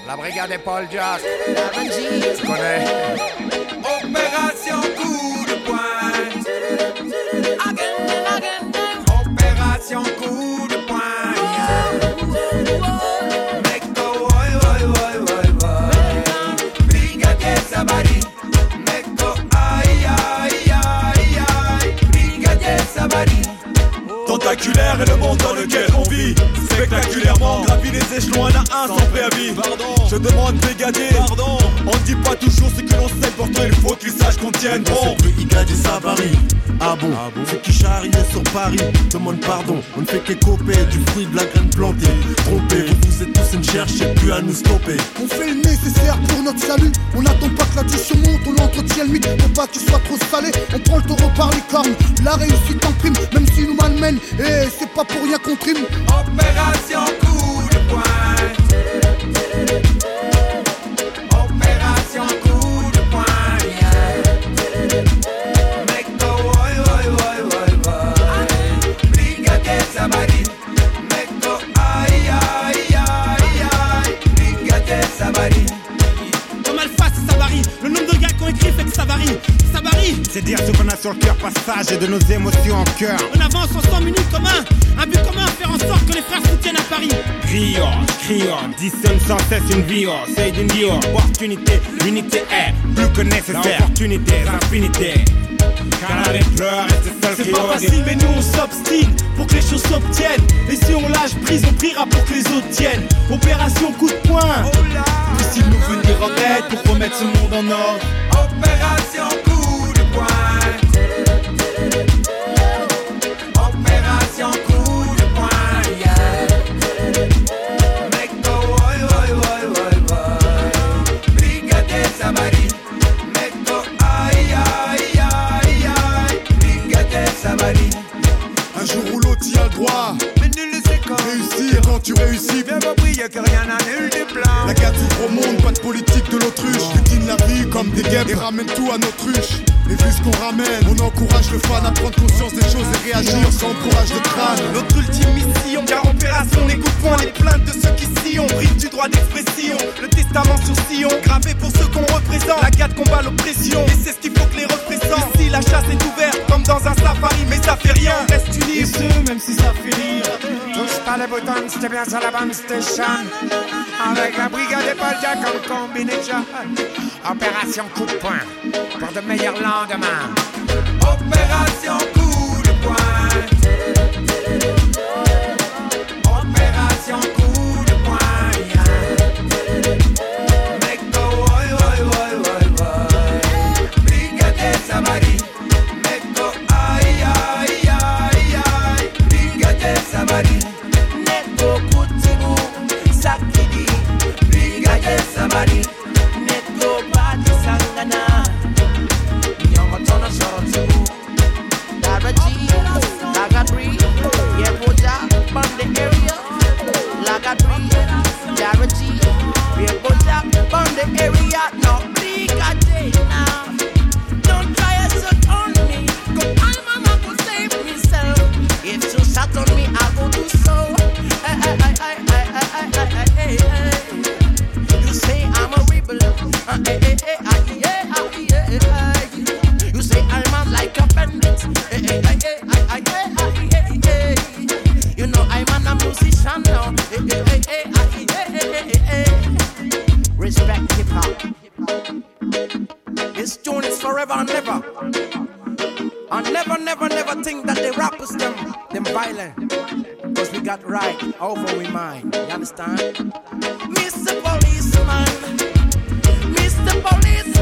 La brigade des Paul Jack. Tu connais. Opération coup de poing. Opération coup de poing. Mecco, oi, oi, oi, oi, oi. Brigadier Sabari. Mecco, aïe, aïe, aïe, aïe. Brigadier Sabari. Tentaculaire est le monde dans lequel on vit. Spectaculairement, gravit les échelons un à un sans préavis. Je demande brigadier, pardon. On dit pas toujours ce que l'on sait, pourtant il faut qu'ils sachent qu'on tienne bon. C'est le brigadier Sabari. Ah bon, c'est qui charriait sur Paris. Demande pardon, on ne fait qu'écoper du fruit de la graine plantée. Trompé, vous êtes tous une cherchez plus à nous stopper. On fait le nécessaire pour notre salut. On n'attend pas que l'addition monte, on entretient le mythe. Pour pas qu'il soit trop salé, on prend le taureau par les cornes. La réussite en prime, même s'il nous malmène. Et c'est pas pour rien qu'on trime. Opération coup de poing. Opération coup de poing. Mecco, oi, oi, oi, oi, oi. Brigadier Sabari. Mecco, aïe, aïe, aïe, aïe. Brigadier Sabari. Comme Alpha, c'est Sabari. Le nombre de gars qui ont écrit fait que ça varie. Sabari, c'est dire ce qu'on a sur le cœur, passage et de nos émotions en cœur. On avance en 100 minutes commun. Un but commun, faire en sorte que les frères soutiennent à Paris. Crions, dissonne sans cesse une vie, c'est d'une vie, opportunité, l'unité est plus que nécessaire. Opportunité, infinité. Car les pleurs, c'est pas facile mais nous on s'obstine pour que les choses s'obtiennent. Et si on lâche prise, on priera pour que les autres tiennent. Opération coup de poing. Puisse-t-il nous venir en aide pour remettre ce monde en ordre. Opération coup de poing. Opération coup de poing. Mecco, oi, oi, oi, oi, oi. Brigadier Sabari. Mecco, aïe, aïe, aïe, aïe. Brigadier Sabari. Un jour ou l'autre y a le droit. Mais nul ne sait quand réussir. Quand tu réussis, bien compris, y'a que rien à nul des plans. La guerre s'ouvre au monde, pas de politique de l'autruche. Butine la vie comme des guêpes et ramène tout à notre ruche. Et vu ce qu'on ramène, on encourage le fan à prendre conscience des choses et réagir sans courage de crâne. Notre ultime mission, car opération les coups de poing, les plaintes de ceux qui sillonnent, prive du droit d'expression. Le testament sur Sion, gravé pour ceux qu'on représente. La garde combat l'oppression, et c'est ce qu'il faut que les représentent. Ici la chasse est ouverte, comme dans un safari, mais ça fait rien, on reste unis. Et ce, même si ça fait rire. Touche pas les boutons, c'était bien sur la bonne station. Avec la brigade des Paul Jack en combinaison. Opération coup de poing, pour de meilleurs lendemains. Opération coup de poing. Opération coup de poing. Mecco, oi, oi, oi, oi, oi. Brigadier Sabari. Mecco, aïe, aïe, aïe, aïe. Brigadier Sabari. Neko Kutibu, Sakidi. Brigadier Sabari. Neko Badi Sangana. Nyongotono Shorotu. Daraji, Lagadri, Yeboja, from the area. Lagadri, Daraji, Yeboja, from the area. No, Brigadier now. Don't try to on me. Go, I'm not gonna save myself. If you shot on me, I go do so. You say I'm a rebel. You say I'm like a bandit. You know I'm a musician now. Respect hip hop. This tune is forever and never. And never, never, never think that the rappers them violent. Cause we got right over we mind. You understand? Mr. Policeman, Mr. Policeman.